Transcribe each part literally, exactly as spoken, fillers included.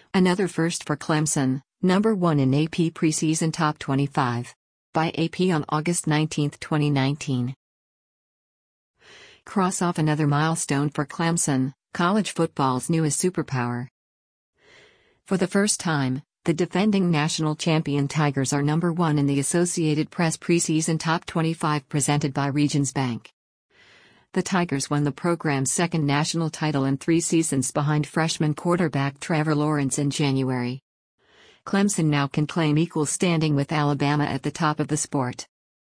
Another first for Clemson, number one in A P Preseason Top twenty-five. By A P on August nineteenth, twenty nineteen. Cross off another milestone for Clemson, college football's newest superpower. For the first time, the defending national champion Tigers are number one in the Associated Press Preseason Top twenty-five presented by Regions Bank. The Tigers won the program's second national title in three seasons behind freshman quarterback Trevor Lawrence in January. Clemson now can claim equal standing with Alabama at the top of the sport.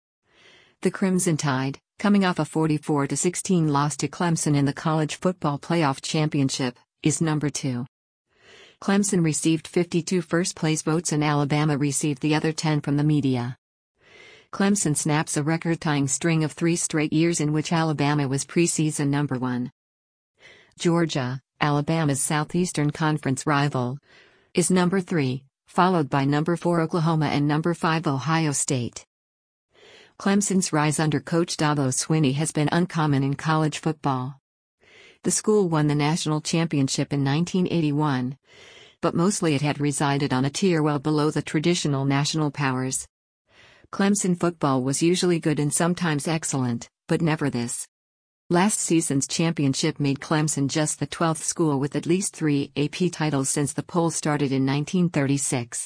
The Crimson Tide, coming off a forty-four to sixteen loss to Clemson in the College Football Playoff Championship, is number two. Clemson received fifty-two first-place votes and Alabama received the other ten from the media. Clemson snaps a record-tying string of three straight years in which Alabama was preseason number one. Georgia, Alabama's Southeastern Conference rival, is number three, followed by number four Oklahoma and number five Ohio State. Clemson's rise under coach Dabo Swinney has been uncommon in college football. The school won the national championship in nineteen eighty-one, but mostly it had resided on a tier well below the traditional national powers. Clemson football was usually good and sometimes excellent, but never this. Last season's championship made Clemson just the twelfth school with at least three A P titles since the poll started in nineteen thirty-six.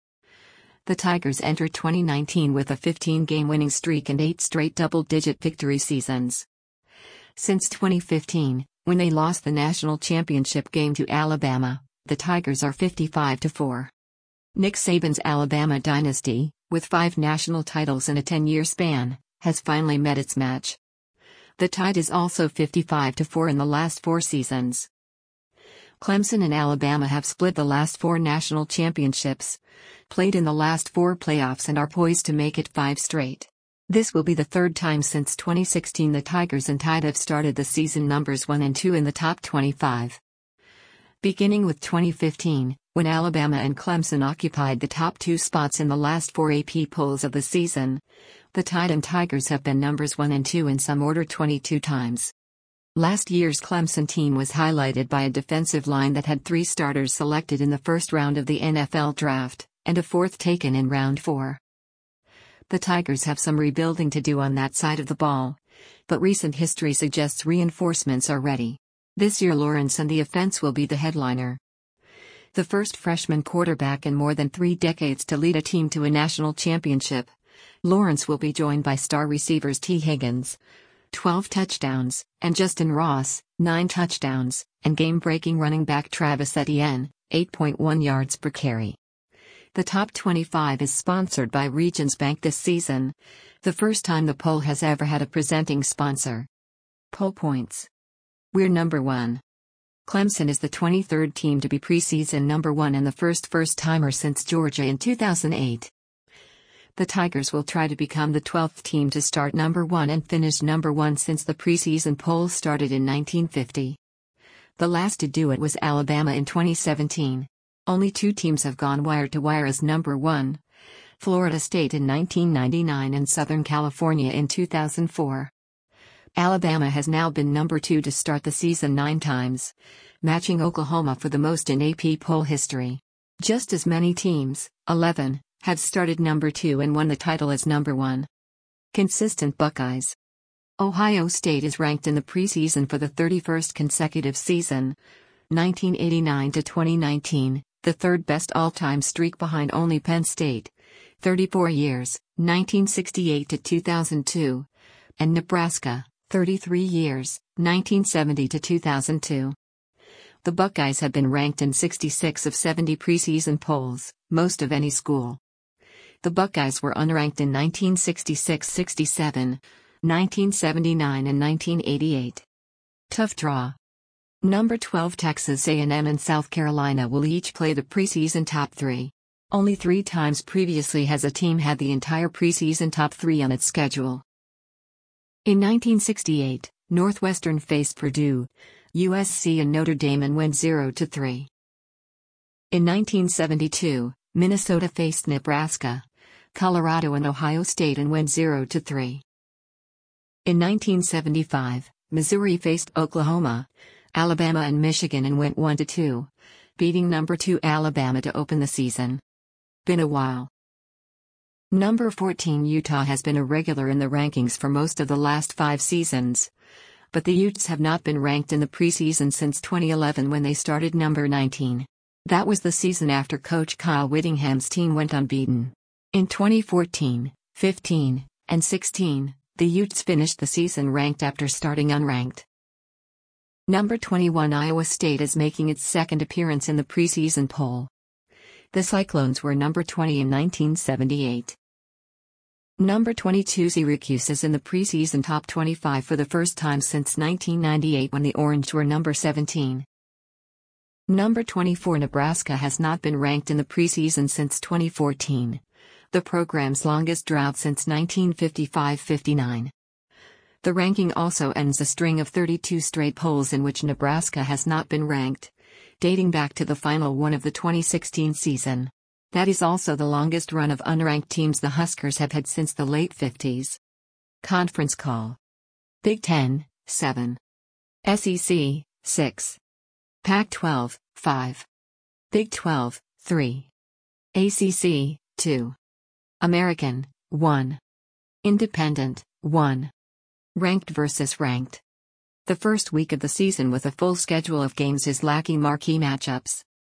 The Tigers entered twenty nineteen with a fifteen-game winning streak and eight straight double-digit victory seasons. Since twenty fifteen, when they lost the national championship game to Alabama, the Tigers are fifty-five to four. Nick Saban's Alabama dynasty, with five national titles in a ten-year span, has finally met its match. The Tide is also fifty-five to four in the last four seasons. Clemson and Alabama have split the last four national championships, played in the last four playoffs and are poised to make it five straight. This will be the third time since twenty sixteen the Tigers and Tide have started the season numbers one and two in the top twenty-five. Beginning with twenty fifteen, when Alabama and Clemson occupied the top two spots in the last four A P polls of the season, the Tide and Tigers have been numbers one and two in some order twenty-two times. Last year's Clemson team was highlighted by a defensive line that had three starters selected in the first round of the N F L draft, and a fourth taken in round four. The Tigers have some rebuilding to do on that side of the ball, but recent history suggests reinforcements are ready. This year Lawrence and the offense will be the headliner. The first freshman quarterback in more than three decades to lead a team to a national championship, Lawrence will be joined by star receivers T. Higgins, twelve touchdowns, and Justin Ross, nine touchdowns, and game-breaking running back Travis Etienne, eight point one yards per carry. The top twenty-five is sponsored by Regions Bank this season, the first time the poll has ever had a presenting sponsor. Poll points. We're number one. Clemson is the twenty-third team to be preseason number one and the first first-timer since Georgia in two thousand eight. The Tigers will try to become the twelfth team to start number one and finish number one since the preseason poll started in nineteen fifty. The last to do it was Alabama in twenty seventeen. Only two teams have gone wire-to-wire as number one, Florida State in nineteen ninety-nine and Southern California in two thousand four. Alabama has now been number two to start the season nine times, matching Oklahoma for the most in A P poll history. Just as many teams, eleven, have started number two and won the title as number one. Consistent Buckeyes. Ohio State is ranked in the preseason for the thirty-first consecutive season, nineteen eighty-nine to twenty nineteen, the third best all-time streak behind only Penn State, thirty-four years, nineteen sixty-eight to two thousand two, and Nebraska, thirty-three years, nineteen seventy to two thousand two. The Buckeyes have been ranked in sixty-six of seventy preseason polls, most of any school. The Buckeyes were unranked in nineteen sixty-six sixty-seven, nineteen seventy-nine and nineteen eighty-eight. Tough draw. Number twelve Texas A and M and South Carolina will each play the preseason top three. Only three times previously has a team had the entire preseason top three on its schedule. In nineteen sixty-eight, Northwestern faced Purdue, U S C and Notre Dame and went zero to three. In nineteen seventy-two, Minnesota faced Nebraska, Colorado and Ohio State and went zero to three. In nineteen seventy-five, Missouri faced Oklahoma, Alabama and Michigan and went one to two, beating number two Alabama to open the season. Been a while. Number fourteen Utah has been a regular in the rankings for most of the last five seasons. But the Utes have not been ranked in the preseason since twenty eleven when they started number nineteen. That was the season after coach Kyle Whittingham's team went unbeaten. In twenty fourteen, fifteen, and sixteen, the Utes finished the season ranked after starting unranked. Number twenty-one Iowa State is making its second appearance in the preseason poll. The Cyclones were number twenty in nineteen seventy-eight. Number twenty-two Syracuse is in the preseason top twenty-five for the first time since nineteen ninety-eight when the Orange were number seventeen. Number twenty-four Nebraska has not been ranked in the preseason since twenty fourteen, the program's longest drought since nineteen fifty-five fifty-nine. The ranking also ends a string of thirty-two straight polls in which Nebraska has not been ranked, dating back to the final one of the twenty sixteen season. That is also the longest run of unranked teams the Huskers have had since the late fifties. Conference call. Big Ten, seven. S E C, six. Pac twelve, five. Big twelve, three. A C C, two. American, one. Independent, one. Ranked versus ranked. The first week of the season with a full schedule of games is lacking marquee matchups.